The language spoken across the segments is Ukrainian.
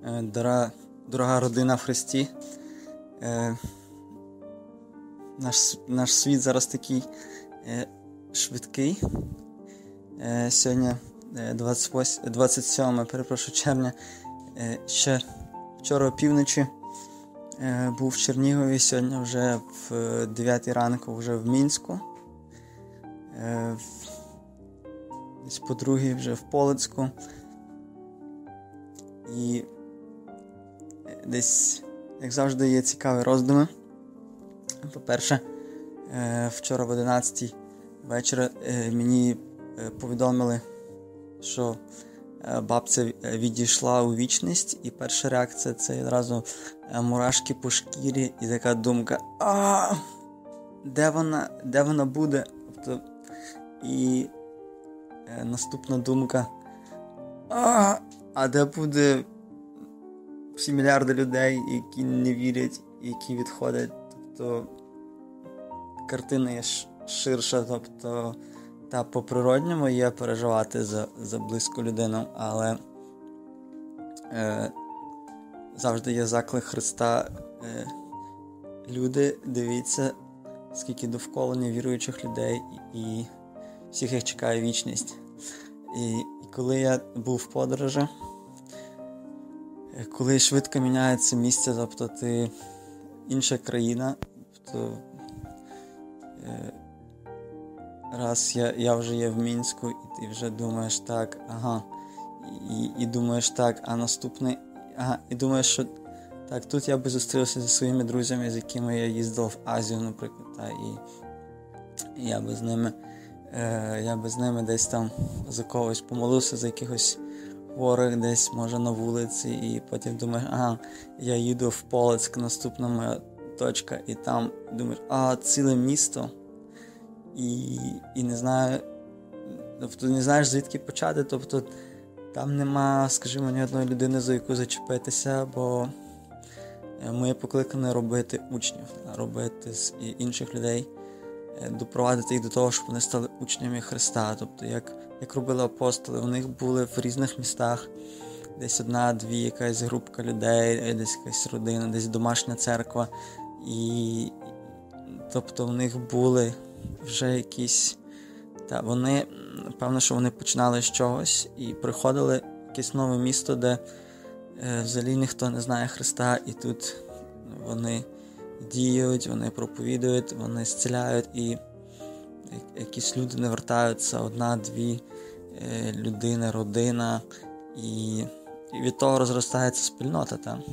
Дорога родина в Христі. Наш світ зараз такий швидкий. Сьогодні 27 червня. Ще вчора опівночі був в Чернігові, сьогодні вже в 9 ранку вже в Мінську. Десь по 2 вже в Полоцьку. І десь, як завжди, є цікаві роздуми. По-перше, вчора в 11 вечора мені повідомили, що бабця відійшла у вічність, і перша реакція – це одразу мурашки по шкірі і така думка: де вона буде? Тобто, і наступна думка: а де буде всі мільярди людей, які не вірять, які відходять? Тобто картина є ширша, тобто та по-природньому є переживати за близьку людину, але завжди є заклик Христа: люди, дивіться, скільки довкола невіруючих людей, і всіх їх чекає вічність. І коли я був в подорожі, коли швидко міняється місце, тобто ти інша країна, тобто раз я вже є в Мінську, і ти вже думаєш так, і думаєш так, а наступний, і думаєш, що так, тут я би зустрівся зі своїми друзями, з якими я їздив в Азію, наприклад, і я би з ними десь там за когось помолився, за якихось хворих десь, може, на вулиці, і потім думаєш: я їду в Полоцьк, наступна моя точка, і там думаєш: ціле місто, і не знаю, тобто не знаєш, звідки почати, тобто там нема, скажімо, ні одної людини, за яку зачепитися, бо ми покликані робити учнів, робити з інших людей, допровадити їх до того, щоб вони стали учнями Христа. Тобто, як робили апостоли, у них були в різних містах десь 1-2 якась групка людей, десь якась родина, десь домашня церква. І тобто в них були вже якісь, вони, певно, що вони починали з чогось і приходили в якесь нове місто, де взагалі ніхто не знає Христа, і тут вони діють, вони проповідують, вони зціляють, і якісь люди не вертаються, 1-2 людини, родина, і від того розростається спільнота там,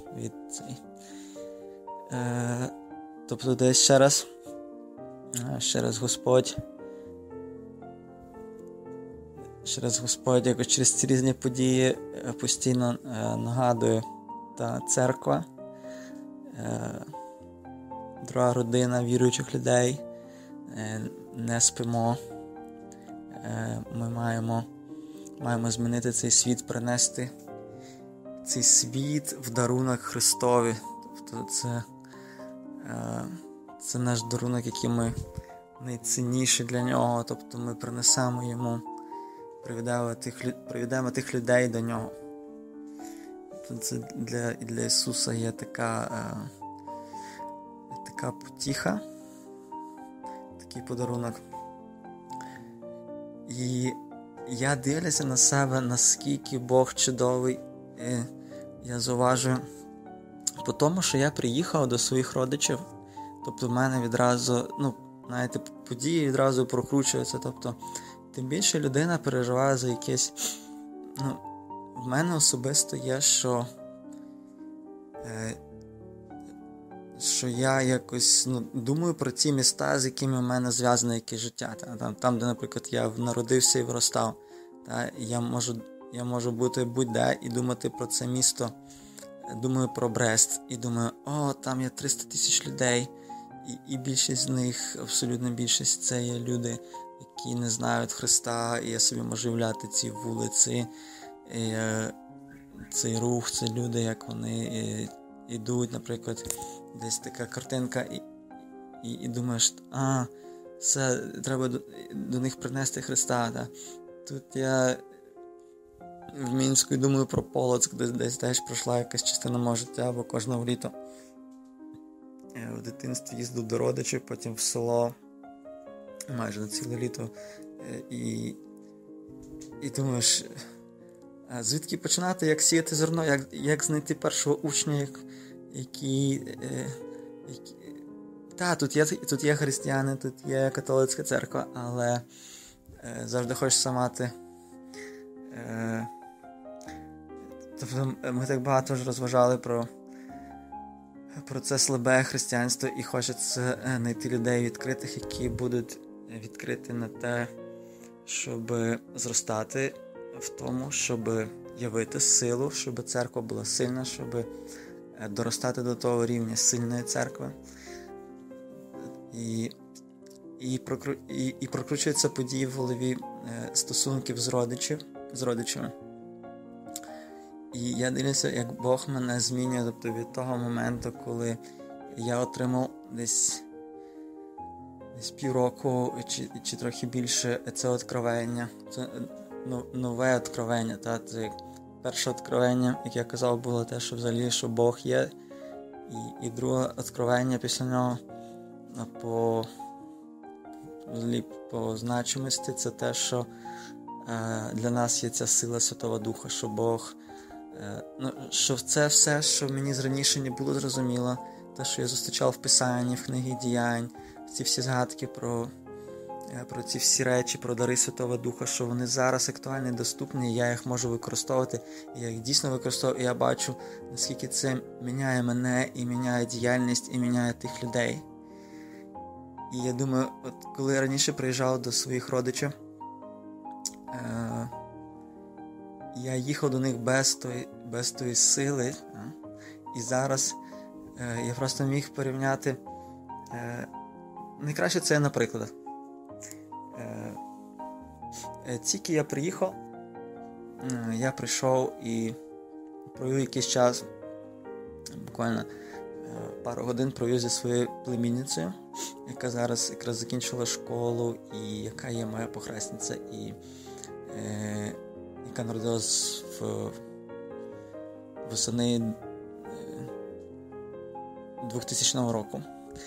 тобто десь ще раз Господь якось через ці різні події постійно нагадує та церква, друга родина віруючих людей, не спимо, ми маємо змінити цей світ, принести цей світ в дарунок Христові. Тобто це наш дарунок, який ми найцінніші для нього, тобто ми принесемо йому, приведемо тих людей до нього. Тобто це для Ісуса є така потіха, такий подарунок. І я дивлюся на себе, наскільки Бог чудовий. Я зауважую по тому, що я приїхав до своїх родичів, тобто в мене відразу, події відразу прокручуються, тобто тим більше людина переживає за якесь, в мене особисто є, що я якось думаю про ті міста, з якими в мене зв'язане якесь життя. Там, де, наприклад, я народився і виростав. Я можу бути будь-де і думати про це місто. Думаю про Брест і думаю: там є 300 тисяч людей, і більшість з них, абсолютна більшість, це є люди, які не знають Христа, і я собі можу уявляти ці вулиці, цей рух, це люди, як вони йдуть, наприклад, десь така картинка, і думаєш: все, треба до них принести Христа. Тут я в Мінську і думаю про Полоцьк, де десь теж пройшла якась частина мого життя, бо кожного літа в дитинстві їздив до родичів, потім в село майже на ціле літо. І думаєш, звідки починати, як сіяти зерно, як знайти першого учня, який... Тут є християни, тут є католицька церква, але завжди хочеться мати... Тобто ми так багато ж розважали про це слабе християнство, і хочеться знайти людей відкритих, які будуть відкриті на те, щоб зростати в тому, щоб явити силу, щоб церква була сильна, щоб доростати до того рівня сильної церкви. І прокручуються події в голові стосунків з родичами. І я дивлюся, як Бог мене змінює, тобто від того моменту, коли я отримав десь півроку чи трохи більше це откровення, це нове откровення. Це перше откровення, як я казав, було те, що взагалі, що Бог є. І друге откровення після нього по значимості, це те, що для нас є ця сила Святого Духа, що Бог, що це все, що мені раніше не було зрозуміло, те, що я зустрічав в Писанні, в книгі Діянь, ці всі згадки про ці всі речі, про дари Святого Духа, що вони зараз актуальні, доступні, і я їх можу використовувати, і я їх дійсно використовую, і я бачу, наскільки це міняє мене, і міняє діяльність, і міняє тих людей. І я думаю, от коли я раніше приїжджав до своїх родичів, я їхав до них без тої сили, і зараз я просто міг порівняти. Найкраще це наприклад. Тільки я приїхав, я прийшов і провів якийсь час, буквально пару годин провів зі своєю племінницею, яка зараз якраз закінчила школу, і яка є моя похресниця, і яка народилась восени 2000 року.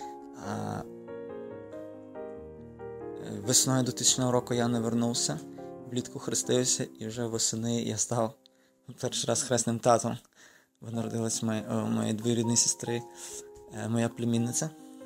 Весною 2000 року я не вернувся, влітку хрестився, і вже восени я став перший раз хресним татом. Народилась моєї двоюрідної сестри, моя племінниця.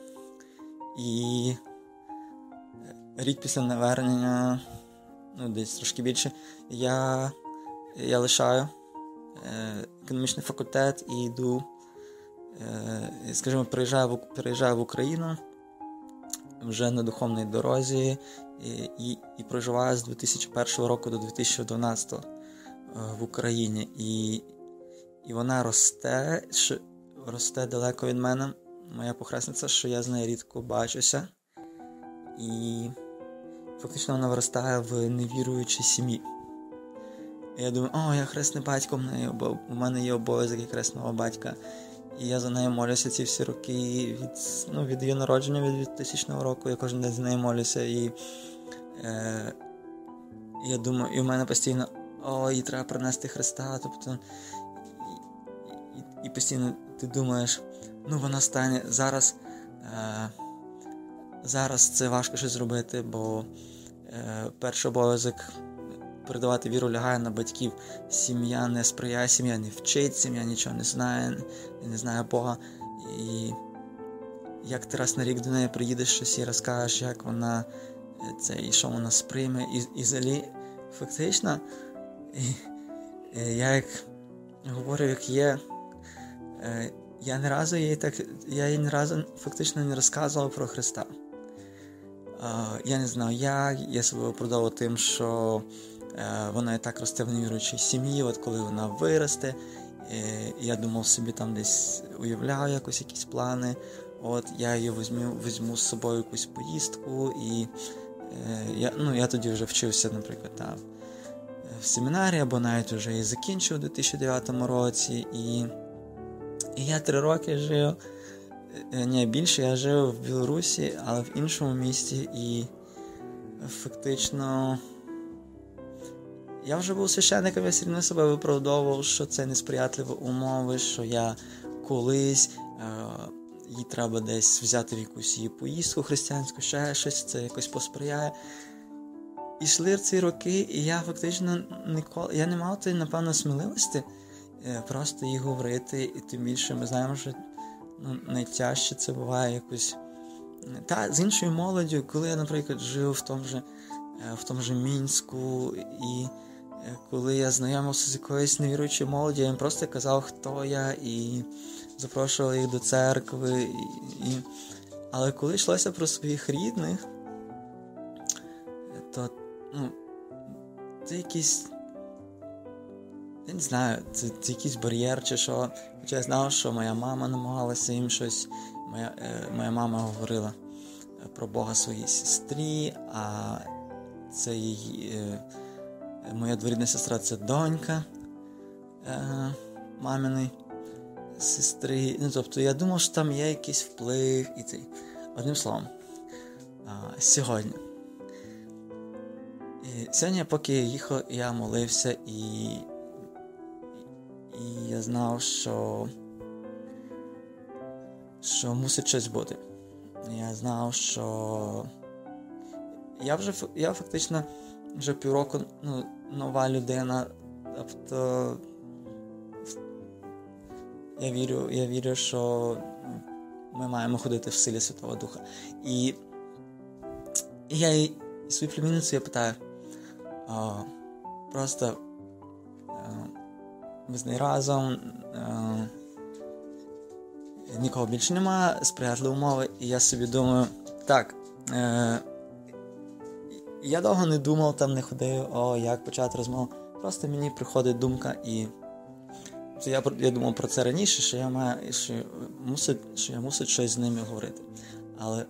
І рік після навернення, десь трошки більше, я лишаю економічний факультет і йду, скажімо, переїжджаю в Україну вже на духовній дорозі і проживаю з 2001 року до 2012 в Україні. І вона росте далеко від мене, моя похресниця, що я з нею рідко бачуся. І фактично вона виростає в невіруючій сім'ї. І я думаю, я хресний батько, у мене є обов'язок як хресного батька. І я за нею молюся ці всі роки від її народження, від 2000 року, я кожен день за нею молюся. І я думаю, і в мене постійно, їй треба принести Христа, тобто і постійно ти думаєш, вона стане зараз це важко щось зробити, бо перший обов'язок передавати віру лягає на батьків. Сім'я не сприяє, сім'я не вчить, сім'я нічого не знає Бога. І як ти раз на рік до неї приїдеш, щось їй розкажеш, як вона і що вона сприйме. І взагалі, фактично, я як говорю, як є, я їй ні разу фактично не розказував про Христа. Я не знав як, я себе оправдовував тим, що вона і так росте в невіруючій сім'ї, от коли вона виросте, я думав собі там десь уявляв якісь плани, я її візьму з собою якусь поїздку, і я тоді вже вчився, наприклад, в семінарі, або навіть вже і закінчив у 2009 році, і я 3 роки жив, більше, я жив в Білорусі, але в іншому місті, і фактично я вже був священником, я все одно себе виправдовував, що це несприятливі умови, що я колись, їй треба десь взяти в якусь її поїздку християнську, ще щось, це якось посприяє. І йшли ці роки, і я фактично ніколи, я не мав тієї, напевно, сміливості просто їй говорити, і тим більше ми знаємо, що найтяжче це буває якось. Та, з іншою молоддю, коли я, наприклад, жив в тому же Мінську, і коли я знайомився з якоюсь невіруючою молоддю, я їм просто казав, хто я, і запрошував їх до церкви. Але коли йшлося про своїх рідних, то, це якийсь, я не знаю, це якийсь бар'єр чи що. Хоча я знав, що моя мама намагалася їм щось, моя мама говорила про Бога своїй сестрі, а це її, моя двоюрідна сестра, це донька маминої сестри. Тобто я думав, що там є якийсь вплив і цей. Одним словом, сьогодні, поки я їхав, я молився, і я знав, що мусить щось бути. Я знав, що я фактично вже півроку нова людина. Тобто я вірю, що ми маємо ходити в силі Святого Духа. І я свою племінницю питаю, просто ми з нею разом, нікого більше немає, сприятливі умови, і я собі думаю, так, я довго не думав, там не ходив, як почати розмову, просто мені приходить думка, і я думав про це раніше, що я мусив щось з ними говорити, але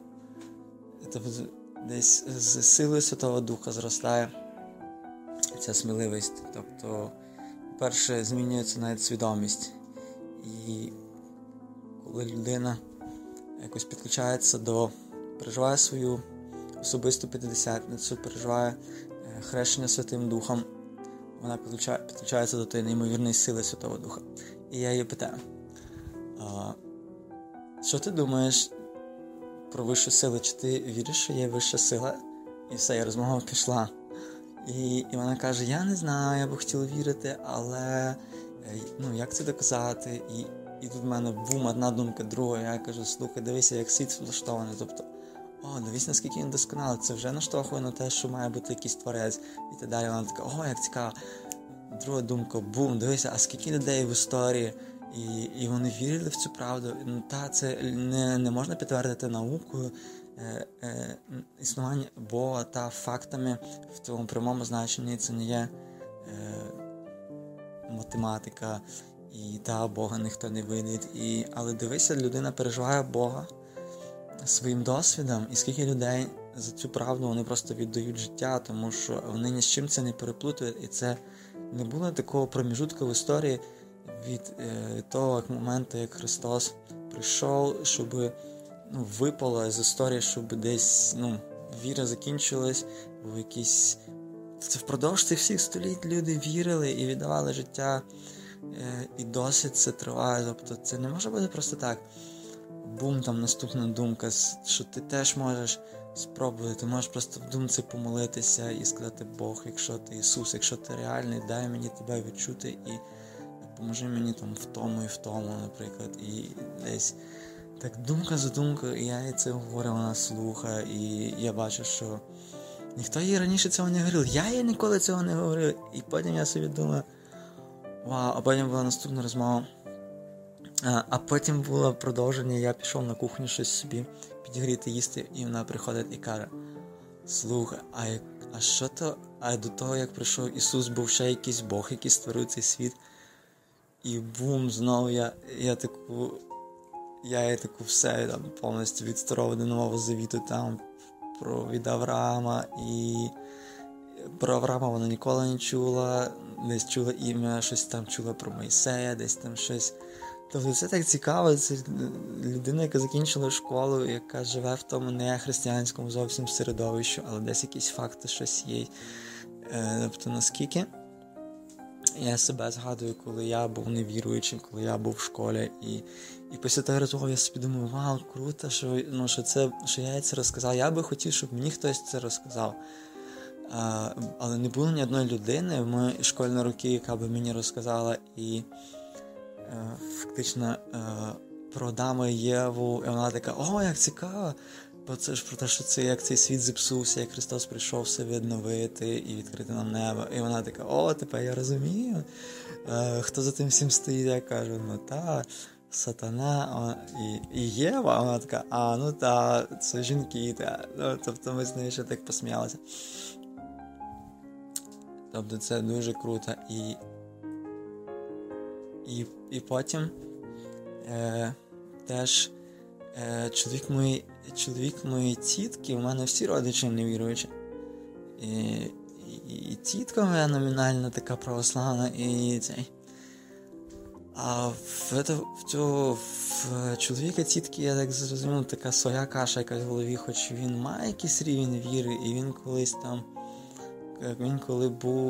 десь з силою Святого Духа зростає ця сміливість, тобто, перше, змінюється навіть свідомість. І коли людина якось підключається переживає свою особисту п'ятидесятницю, переживає хрещення Святим Духом, вона підключається до тієї неймовірної сили Святого Духа. І я її питаю, що ти думаєш про вищу силу? Чи ти віриш, що є вища сила? І все, розмова пішла. І вона каже, я не знаю, я б хотіла вірити, але як це доказати? І тут в мене одна думка, друга, я кажу, слухай, дивися, як світ влаштований, тобто, дивись, наскільки він досконалий, це вже наштовхує на те, що має бути якийсь творець, і так далі. Вона така, як цікаво. Друга думка, дивися, а скільки людей в історії, і вони вірили в цю правду, це не можна підтвердити наукою, існування Бога та фактами в тому прямому значенні, це не є математика, і Бога ніхто не видить. Але дивися, людина переживає Бога своїм досвідом, і скільки людей за цю правду вони просто віддають життя, тому що вони ні з чим це не переплутують, і це не було такого проміжутку в історії від того моменту, як Христос прийшов, щоб випало з історії, щоб десь віра закінчилась, бо якісь це впродовж цих всіх століть люди вірили і віддавали життя, і досі це триває. Тобто це не може бути просто так. Там наступна думка, що ти теж можеш спробувати, ти можеш просто в думці помолитися і сказати, Бог, якщо ти Ісус, якщо ти реальний, дай мені тебе відчути і поможи мені в тому, наприклад. І десь так думка за думкою, і я їй це говорю, вона слухає, і я бачу, що ніхто їй раніше цього не говорив, я їй ніколи цього не говорив, і потім я собі думаю, вау, а потім була наступна розмова, а потім було продовження, я пішов на кухню щось собі підігріти, їсти, і вона приходить і каже, слухай, а що то, до того, як прийшов Ісус, був ще якийсь Бог, який створив цей світ, і знову я їй таку все повністю від Старого до Нового Завіту від Авраама, і про Авраама вона ніколи не чула, десь чула ім'я, щось там чула про Мойсея, десь там щось. Тобто це так цікаво, це людина, яка закінчила школу, яка живе в тому не християнському зовсім середовищі, але десь якісь факти, щось є. Тобто наскільки Я себе згадую, коли я був невіруючим, коли я був в школі, і після того розмови я собі думаю, вау, круто, що я це розказав. Я би хотів, щоб мені хтось це розказав. Але не було ні одної людини в мої школьні роки, яка би мені розказала і фактично про Адама і Єву, і вона така, о, як цікаво, бо це ж про те, що це як цей світ зіпсувся, як Христос прийшов все відновити і відкрити нам небо. І вона така, о, тепер я розумію, хто за тим всім стоїть. Я кажу, ну та, Сатана і Єва, вона така, ну та, це жінки, та. Ну, тобто ми з нею ще так посміялися. Тобто це дуже круто. І потім теж чоловік моєї тітки, у мене всі родичі невіруючі. І тітка моя номінальна така православна, і цей. А в чоловіка тітки, я так зрозумів, така своя каша якась в голові, хоч він має якийсь рівень віри, і він колись там, коли був,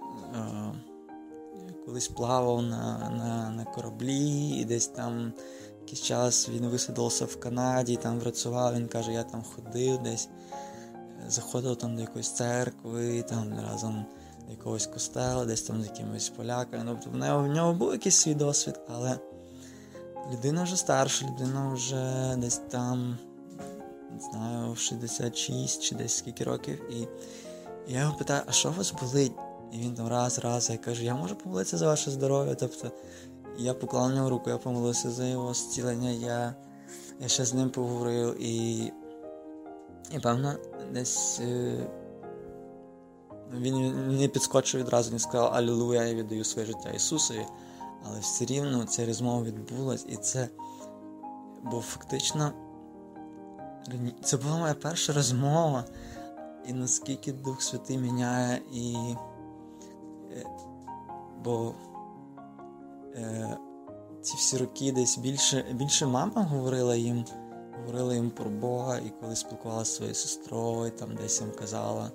колись плавав на кораблі, і десь там якийсь час він висадився в Канаді, там працював, він каже, я там ходив десь, заходив там до якоїсь церкви, там разом до якогось костела, десь там з якимись поляками. Тобто в нього був якийсь свій досвід, але людина вже старша, людина вже десь там, не знаю, 66 чи десь скільки років. І я його питаю, а що у вас болить? І він там раз, я кажу, я можу помолитися за ваше здоров'я. Тобто я поклав на нього руку, я помолився за його зцілення, я ще з ним поговорив, і певно, десь він не підскочив відразу, не сказав «Алілуя, я віддаю своє життя Ісусові», але все рівно ця розмова відбулась, і це, бо фактично це була моя перша розмова, і наскільки Дух Святий міняє, бо ці всі роки десь більше мама говорила їм про Бога, і коли спілкувалася зі своєю сестрою, там десь їм казала,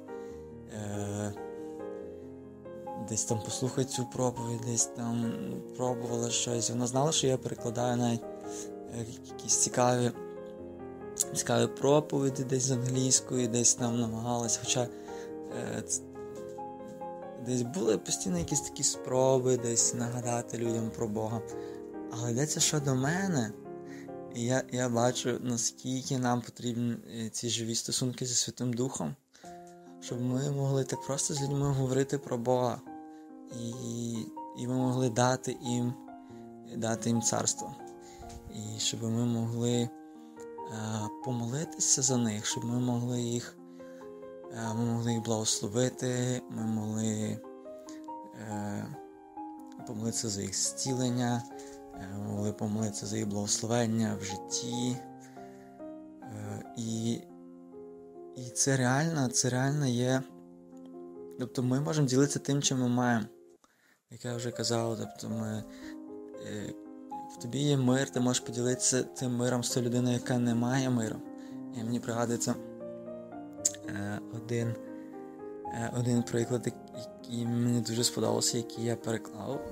десь там послухай цю проповідь, десь там пробувала щось. Вона знала, що я перекладаю навіть якісь цікаві проповіді десь з англійської, десь там намагалась, хоча десь були постійно якісь такі спроби десь нагадати людям про Бога. Але йдеться щодо мене, і я бачу, наскільки нам потрібні ці живі стосунки зі Святим Духом, щоб ми могли так просто з людьми говорити про Бога, і ми могли дати їм царство. І щоб ми могли помолитися за них, щоб ми могли їх благословити, ми могли помолитися за їх зцілення, ми могли помолитися за їх благословення в житті. І це реально є. Тобто ми можемо ділитися тим, чим ми маємо. Як я вже казав, тобто в тобі є мир, ти можеш поділитися тим миром з тою людиною, яка не має миру. І мені пригадується один приклад, який мені дуже сподобався, який я переклав.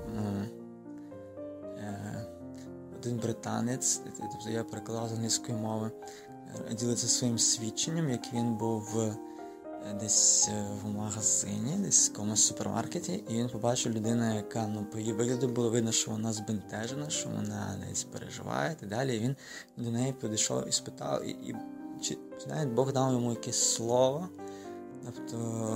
Один британець, тобто я перекладав з англійської мови, ділиться своїм свідченням, як він був десь в магазині, десь в якомусь супермаркеті, і він побачив людину, яка, по її вигляду було видно, що вона збентежена, що вона десь переживає і далі. І він до неї підійшов і спитав, чи навіть Бог дав йому якесь слово. Тобто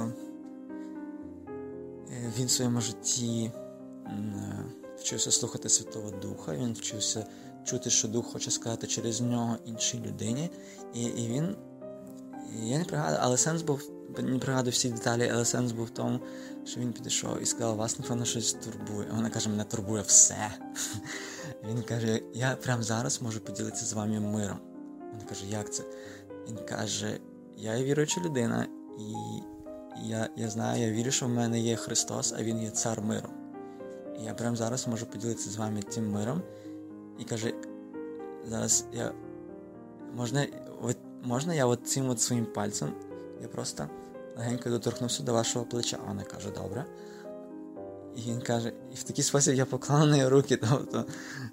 він в своєму житті вчився слухати Святого Духа, він вчився чути, що Дух хоче сказати через нього іншій людині. І він, я не пригадую, але сенс був, не пригадую всі деталі, але сенс був в тому, що він підійшов і сказав, вас, напевно, щось турбує. А вона каже, мене турбує все. Він каже, я прямо зараз можу поділитися з вами миром. Вона каже, як це? Він каже, я є віруюча людина, і я знаю, я вірю, що в мене є Христос, а Він є цар миру. І я прямо зараз можу поділитися з вами тим миром. І каже, зараз можна я цим своїм пальцем, я просто легенько доторкнувся до вашого плеча. А вона каже, добре. І він каже, і в такий спосіб я поклав на неї руки, тобто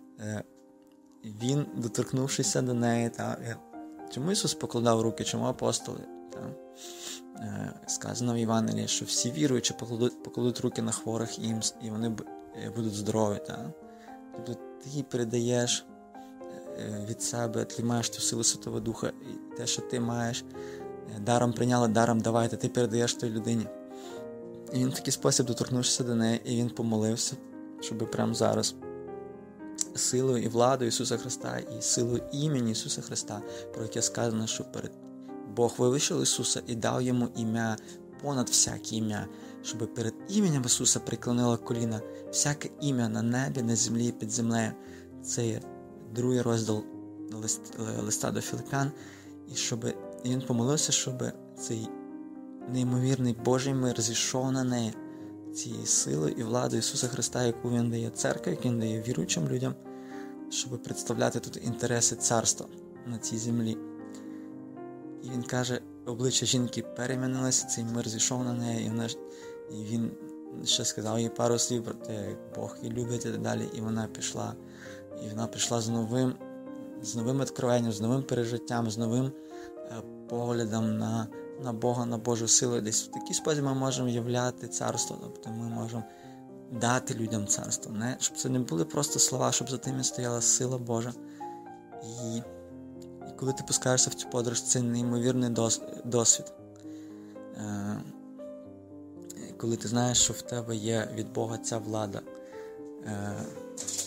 він, доторкнувшися до неї, чому Ісус покладав руки, чому апостоли? Сказано в Євангелії, що всі віруючі покладуть руки на хворих і вони будуть здорові. Тобто ти їй передаєш від себе, ти маєш ту силу Святого Духа, і те, що ти маєш, даром прийняла, даром давайте, ти передаєш той людині. І він в такий спосіб доторкнувся до неї, і він помолився, щоб прямо зараз силою і владою Ісуса Христа, і силою імені Ісуса Христа, про яке сказано, що Бог вивищив Ісуса і дав йому ім'я понад всяке ім'я, щоб перед іменем Ісуса приклонило коліна всяке ім'я на небі, на землі і під землею. Це є 2 розділ листа до Філип'ян. І він помолився, щоб цей неймовірний Божий мир зійшов на неї, цією силою і владою Ісуса Христа, яку Він дає церкві, яку Він дає віруючим людям, щоб представляти тут інтереси царства на цій землі. І він каже, обличчя жінки перемінилося, цей мир зійшов на неї, і він ще сказав їй пару слів про те, як Бог її любить і так далі, і вона пішла з новим відкровенням, з новим пережиттям, з новим поглядом на Бога, на Божу силу. Десь в такий спосіб ми можемо являти царство, тобто ми можемо дати людям царство, щоб це не були просто слова, щоб за тим стояла сила Божа. І коли ти пускаєшся в цю подорож, це неймовірний досвід. Коли ти знаєш, що в тебе є від Бога ця влада,